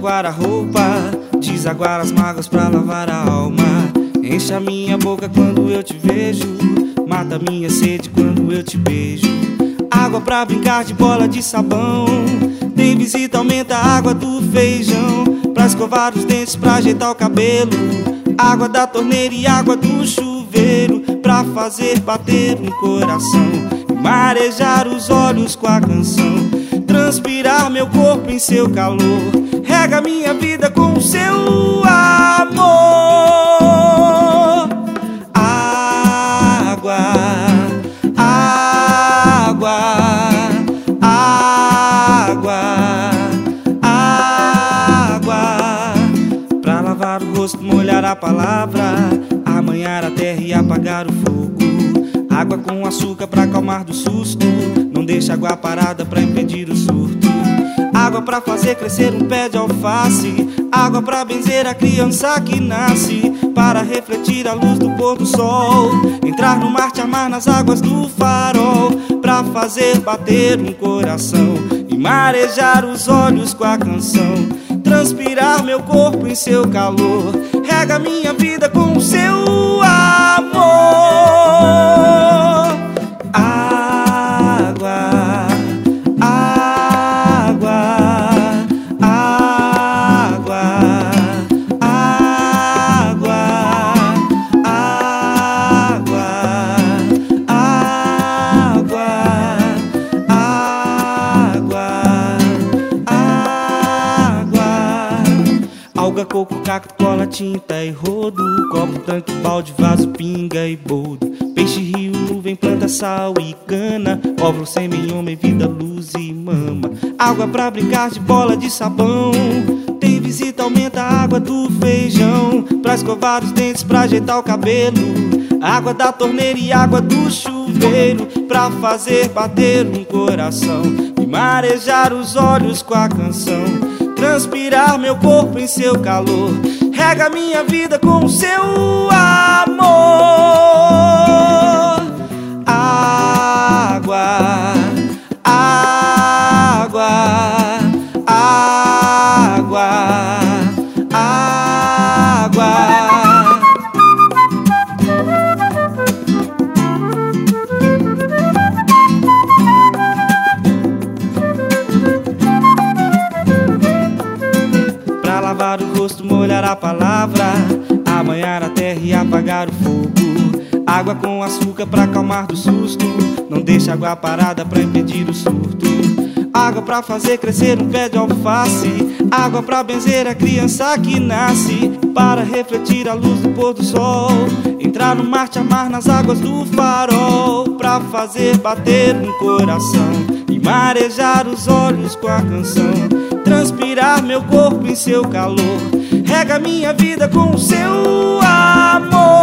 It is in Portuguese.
desaguar a roupa, desaguar as mágoas pra lavar a alma. Enche a minha boca quando eu te vejo, mata minha sede quando eu te beijo. Água pra brincar de bola de sabão, tem visita, aumenta a água do feijão. Pra escovar os dentes, pra ajeitar o cabelo, água da torneira e água do chuveiro. Pra fazer bater um coração e marejar os olhos com a canção. Transpirar meu corpo em seu calor, rega minha vida com o seu amor. Água, água, água, água. Pra lavar o rosto, molhar a palavra, amanhar a terra e apagar o fogo. Água com açúcar pra acalmar do susto, não deixa água parada pra impedir o surto. Água pra fazer crescer um pé de alface, água pra benzer a criança que nasce, para refletir a luz do pôr do sol. Entrar no mar, te amar nas águas do farol, pra fazer bater um coração e marejar os olhos com a canção. Transpirar meu corpo em seu calor, rega minha vida com o seu amor. Água, água, água, água, água, água, água, água. Alga, coco, cacto, cola, tinta e rodo, copo, tanque, balde, vaso, pinga e boldo. Peixe, rio, nuvem, planta, sal e cana, óvulo, sêmen, homem, vida, luz e mama. Água pra brincar de bola de sabão, tem visita, aumenta a água do feijão. Pra escovar os dentes, pra ajeitar o cabelo, água da torneira e água do chuveiro. Pra fazer bater um coração e marejar os olhos com a canção. Transpirar meu corpo em seu calor, rega minha vida com o seu amor. Água, água, água, água. Pra lavar o rosto, molhar a palavra, amanhar a terra e apagar o fogo. Água com açúcar pra acalmar do susto, não deixa água parada pra impedir o surto. Água pra fazer crescer um pé de alface, água pra benzer a criança que nasce, para refletir a luz do pôr do sol. Entrar no mar, te amar nas águas do farol, pra fazer bater um coração e marejar os olhos com a canção. Transpirar meu corpo em seu calor, rega minha vida com o seu amor.